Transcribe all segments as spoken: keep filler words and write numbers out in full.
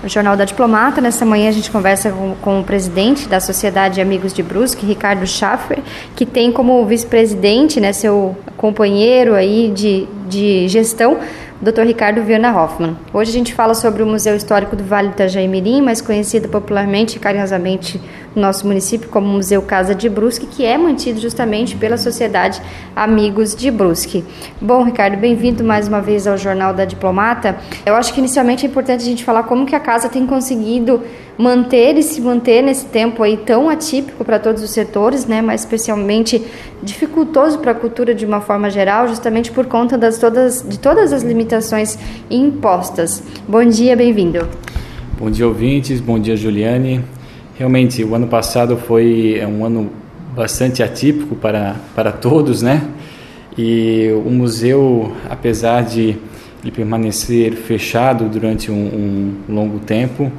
o Jornal da Diplomata. Nessa manhã a gente conversa com, com o presidente da Sociedade Amigos de Brusque, Ricardo Schaffer, que tem como vice-presidente, né, seu companheiro aí de, de gestão, o doutor Ricardo Viana Hoffmann. Hoje a gente fala sobre o Museu Histórico do Vale do Itajaí-Mirim, mais conhecido popularmente e carinhosamente no nosso município como Museu Casa de Brusque, que é mantido justamente pela Sociedade Amigos de Brusque. Bom, Ricardo, bem-vindo mais uma vez ao Jornal da Diplomata. Eu acho que inicialmente é importante a gente falar como que a casa tem conseguido manter e se manter nesse tempo aí tão atípico para todos os setores, né, mas especialmente dificultoso para a cultura de uma forma geral, justamente por conta das todas, de todas as limitações impostas. Bom dia, bem-vindo. Bom dia, ouvintes. Bom dia, Juliane. Realmente, o ano passado foi um ano bastante atípico para, para todos, né? E o museu, apesar de ele permanecer fechado durante um, um longo tempo,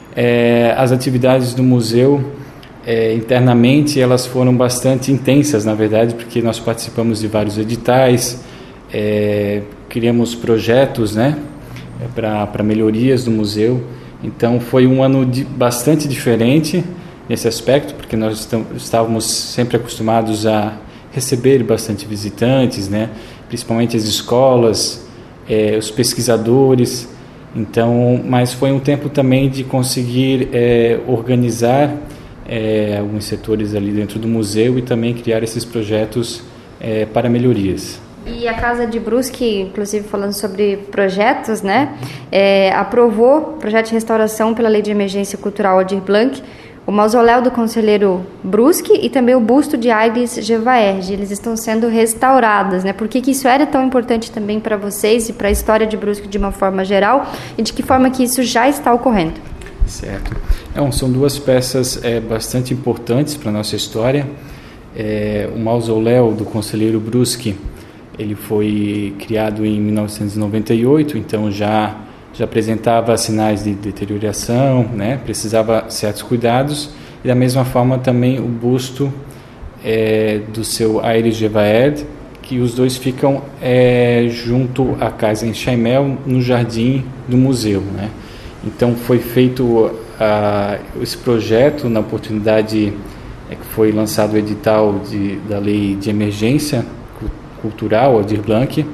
é, as atividades do museu é, internamente elas foram bastante intensas, na verdade, porque nós participamos de vários editais, é, criamos projetos, né, para melhorias do museu. Então foi um ano de, bastante diferente nesse aspecto, porque nós estamos, estávamos sempre acostumados a receber bastante visitantes, né? Principalmente as escolas, eh, os pesquisadores. Então, mas foi um tempo também de conseguir eh, organizar eh, alguns setores ali dentro do museu e também criar esses projetos eh, para melhorias. E a Casa de Brusque, inclusive falando sobre projetos, né, é, aprovou o projeto de restauração pela Lei de Emergência Cultural Aldir Blanc, o mausoléu do conselheiro Brusque e também o busto de Aires Gevaerd. Eles estão sendo restaurados, né? Por que que isso era tão importante também para vocês e para a história de Brusque de uma forma geral e de que forma que isso já está ocorrendo? Certo. Então, são duas peças é, bastante importantes para a nossa história. É, o mausoléu do conselheiro Brusque, ele foi criado em mil novecentos e noventa e oito, então já, já apresentava sinais de deterioração, né? Precisava certos cuidados. E da mesma forma também o busto é, do seu Aires Gevaerd, que os dois ficam é, junto à casa em Chaimel, no jardim do museu, né? Então foi feito a, esse projeto na oportunidade é, que foi lançado o edital de, da Lei de Emergência Cultural, Aldir Blanc,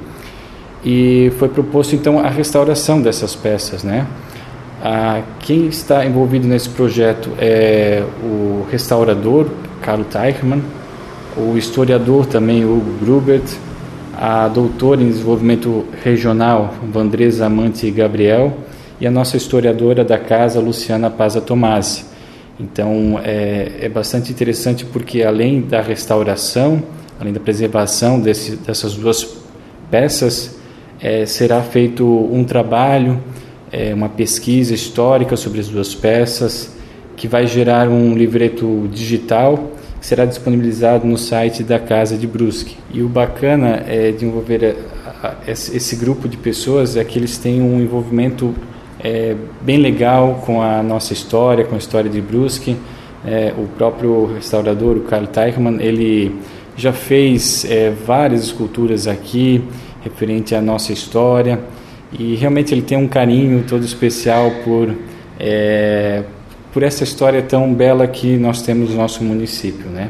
e foi proposto então a restauração dessas peças, né? Ah, quem está envolvido nesse projeto é o restaurador Carlo Teichmann, o historiador também Hugo Grubert, a doutora em desenvolvimento regional Vandresa Amante Gabriel e a nossa historiadora da casa Luciana Paza Tomasi. Então é, é bastante interessante porque além da restauração, além da preservação desse, dessas duas peças, é, será feito um trabalho, é, uma pesquisa histórica sobre as duas peças, que vai gerar um livreto digital, que será disponibilizado no site da Casa de Brusque. E o bacana é de envolver a, a, esse, esse grupo de pessoas é que eles têm um envolvimento é, bem legal com a nossa história, com a história de Brusque. É, o próprio restaurador, o Carlo Teichmann, ele já fez é, várias esculturas aqui, referente à nossa história, e realmente ele tem um carinho todo especial por, é, por essa história tão bela que nós temos no nosso município, né?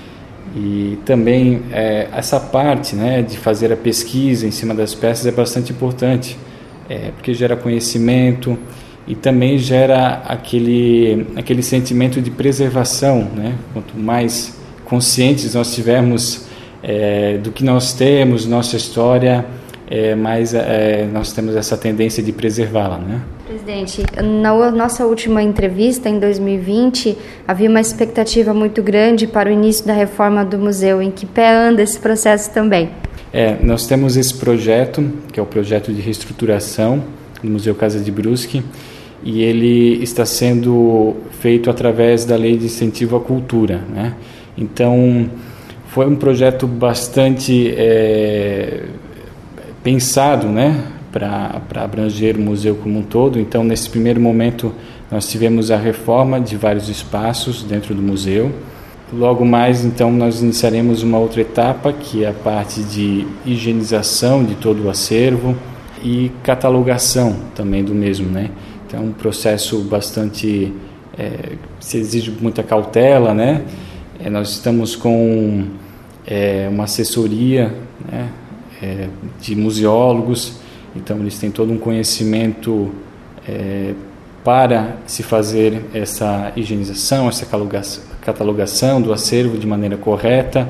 E também é, essa parte, né, de fazer a pesquisa em cima das peças é bastante importante, é, porque gera conhecimento e também gera aquele, aquele sentimento de preservação, né? Quanto mais conscientes nós tivermos é, do que nós temos, nossa história, é, mais é, nós temos essa tendência de preservá-la, né? Presidente, na nossa última entrevista, em dois mil e vinte, havia uma expectativa muito grande para o início da reforma do museu. Em que pé anda esse processo também? É, nós temos esse projeto, que é o projeto de reestruturação do Museu Casa de Brusque, e ele está sendo feito através da Lei de Incentivo à Cultura, né? Então, foi um projeto bastante é, pensado, né, para abranger o museu como um todo. Então, nesse primeiro momento, nós tivemos a reforma de vários espaços dentro do museu. Logo mais, então, nós iniciaremos uma outra etapa, que é a parte de higienização de todo o acervo e catalogação também do mesmo, né? Então, é um processo bastante, é, se exige muita cautela, né? É, nós estamos com é, uma assessoria, né, é, de museólogos, então eles têm todo um conhecimento é, para se fazer essa higienização, essa catalogação do acervo de maneira correta.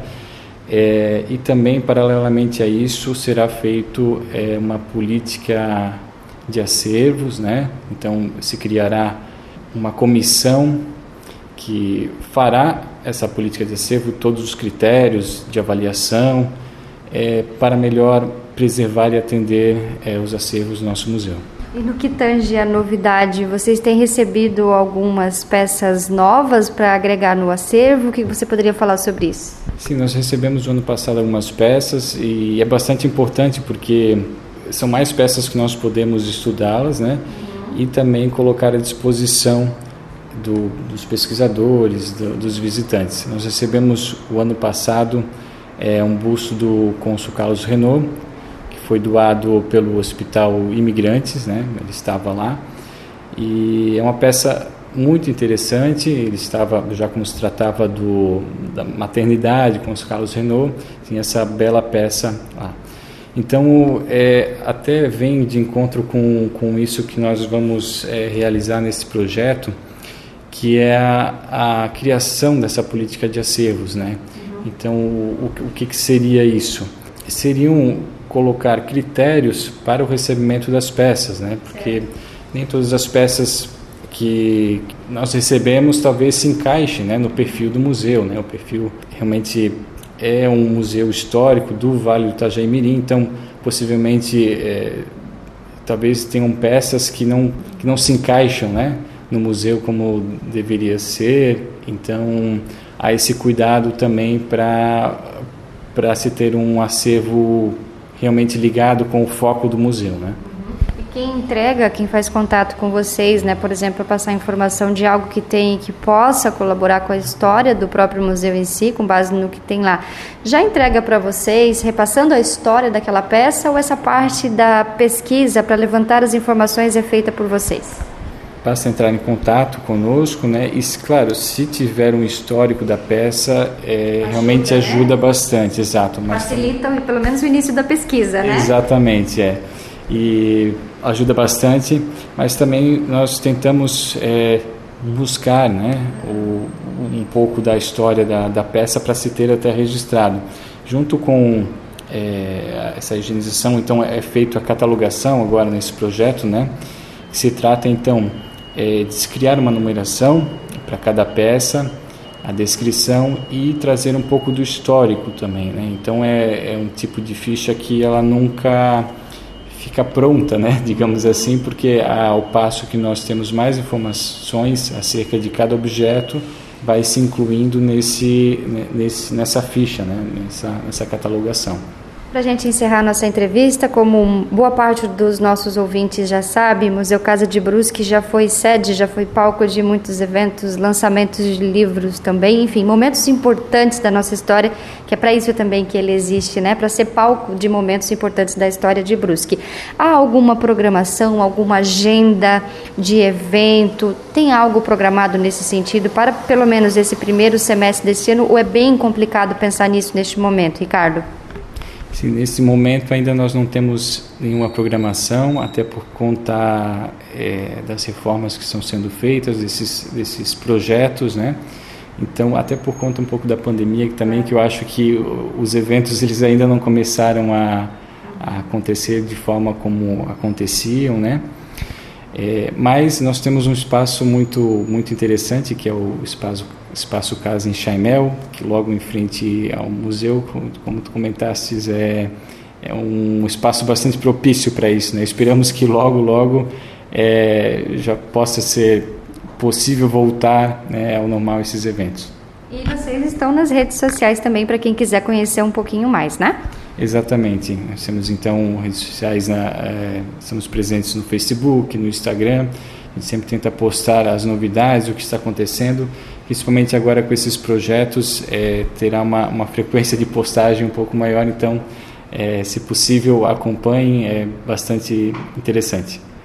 É, e também, paralelamente a isso, será feito é, uma política de acervos, né? Então, se criará uma comissão que fará essa política de acervo, todos os critérios de avaliação, é, para melhor preservar e atender é, os acervos do nosso museu. E no que tange a novidade, vocês têm recebido algumas peças novas para agregar no acervo? O que você poderia falar sobre isso? Sim, nós recebemos no ano passado algumas peças e é bastante importante porque são mais peças que nós podemos estudá-las, né? E também colocar à disposição do, dos pesquisadores, do, dos visitantes. Nós recebemos o ano passado é, um busto do cônsul Carlos Renault, foi doado pelo Hospital Imigrantes, né? Ele estava lá, e é uma peça muito interessante. Ele estava, já como se tratava do, da maternidade com os Carlos Renault, tinha essa bela peça lá. Então, é, até vem de encontro com, com isso que nós vamos é, realizar nesse projeto, que é a, a criação dessa política de acervos, né? Então, o, o que, que seria isso? Seriam colocar critérios para o recebimento das peças, né? Porque nem todas as peças que nós recebemos talvez se encaixem, né, no perfil do museu, né? O perfil realmente é um museu histórico do Vale do Itajaí-Mirim, então possivelmente é, talvez tenham peças que não que não se encaixam, né, no museu como deveria ser. Então há esse cuidado também para para se ter um acervo realmente ligado com o foco do museu, né? E quem entrega, quem faz contato com vocês, né, por exemplo, passar informação de algo que tem, que possa colaborar com a história do próprio museu em si, com base no que tem lá, já entrega para vocês, repassando a história daquela peça, ou essa parte da pesquisa para levantar as informações é feita por vocês? Basta entrar em contato conosco, né? E, claro, se tiver um histórico da peça, é, ajuda, realmente ajuda, né? Bastante, exato. Mas facilita também, pelo menos o início da pesquisa, né? Exatamente, é. E ajuda bastante, mas também nós tentamos é, buscar, né, o, um pouco da história da, da peça para se ter até registrado. Junto com é, essa higienização, então, é feita a catalogação agora nesse projeto, né? Que se trata, então, é, de se criar uma numeração para cada peça, a descrição e trazer um pouco do histórico também, né? Então é, é um tipo de ficha que ela nunca fica pronta, né? Digamos assim, porque ao passo que nós temos mais informações acerca de cada objeto, vai se incluindo nesse, nesse, nessa ficha, né? Nessa, nessa catalogação. Para a gente encerrar nossa entrevista, como boa parte dos nossos ouvintes já sabe, o Museu Casa de Brusque já foi sede, já foi palco de muitos eventos, lançamentos de livros também, enfim, momentos importantes da nossa história, que é para isso também que ele existe, né? Para ser palco de momentos importantes da história de Brusque. Há alguma programação, alguma agenda de evento? Tem algo programado nesse sentido para pelo menos esse primeiro semestre desse ano, ou é bem complicado pensar nisso neste momento, Ricardo? Sim, nesse momento ainda nós não temos nenhuma programação, até por conta é, das reformas que estão sendo feitas, desses, desses projetos, né? Então, até por conta um pouco da pandemia, que também que eu acho que os eventos eles ainda não começaram a, a acontecer de forma como aconteciam, né? É, mas nós temos um espaço muito, muito interessante, que é o espaço Espaço Casa em Chaimel, que logo em frente ao museu, como, como tu comentastes, é, é um espaço bastante propício para isso, né? Esperamos que logo, logo é, já possa ser possível voltar, né, ao normal esses eventos. E vocês estão nas redes sociais também para quem quiser conhecer um pouquinho mais, né? Exatamente. Nós temos então redes sociais, na, é, estamos presentes no Facebook, no Instagram. A gente sempre tenta postar as novidades, o que está acontecendo, principalmente agora com esses projetos, é, terá uma, uma frequência de postagem um pouco maior, então, é, se possível, acompanhem, é bastante interessante.